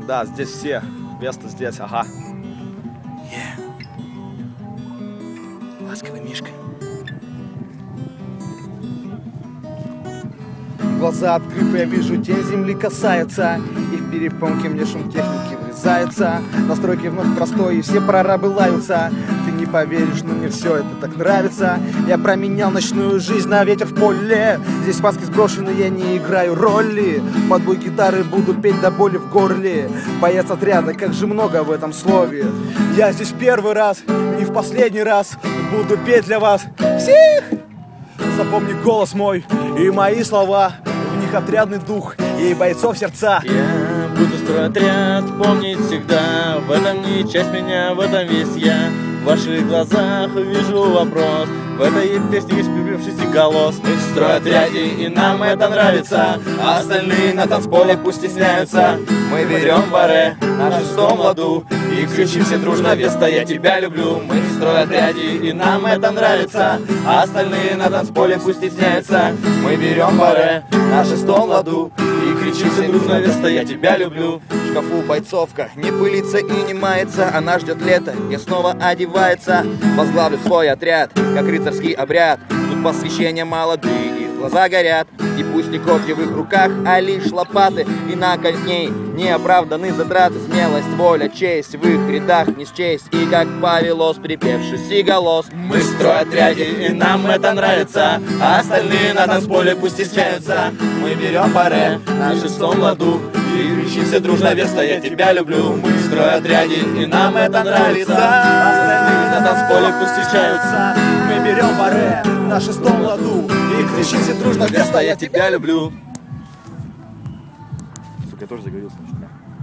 Да, здесь все. Веста здесь, ага. Ласковый Мишка. Глаза открыты, я вижу, день земли касается, и в перепонке мне шум техники врезается. Настройки вновь простой, и все прорабы лаются. Ты не поверишь, но мне все это так нравится. Я променял ночную жизнь на ветер в поле. Здесь маски сброшены, я не играю роли. Под бой гитары буду петь до боли в горле. Боец отряда, как же много в этом слове. Я здесь первый раз, не в последний раз буду петь для вас всех. Запомни голос мой и мои слова. В них отрядный дух и бойцов сердца. Я буду строить отряд, помнить всегда. В этом не часть меня, в этом весь я. В ваших глазах вижу вопрос. В этой песне есть прибившийся голос. Мы в стройотряде, и нам это нравится. А остальные на танцполе пусть стесняются. Мы берем баре на шестом ладу и кричим все дружно: Веста, я тебя люблю. Мы в стройотряде, и нам это нравится. А остальные на танцполе пусть стесняются. Мы берем баре на шестом ладу и кричим все дружно: Веста, я тебя люблю. В шкафу бойцовка не пылится и не мается. Она ждет лета и снова одевается. Возглавлю свой отряд, как рыцарский обряд. Тут посвящения молодые, их глаза горят. И пусть не копья в их руках, а лишь лопаты. И на коней неоправданы затраты. Смелость, воля, честь в их рядах не счесть. И как повелось припевший сиголос. Мы в стройотряде, и нам это нравится. А остальные на танцполе пусть стесняются. Мы берем баре на шестом ладу и кричим все дружно: Веста, я тебя люблю. Мы в стройотряде, и нам это нравится. А остальные на танцполе пусть стесняются. Мы берем баре на шестом ладу и кричим все дружно: Веста, я тебя люблю. Сука, я тоже заговорился.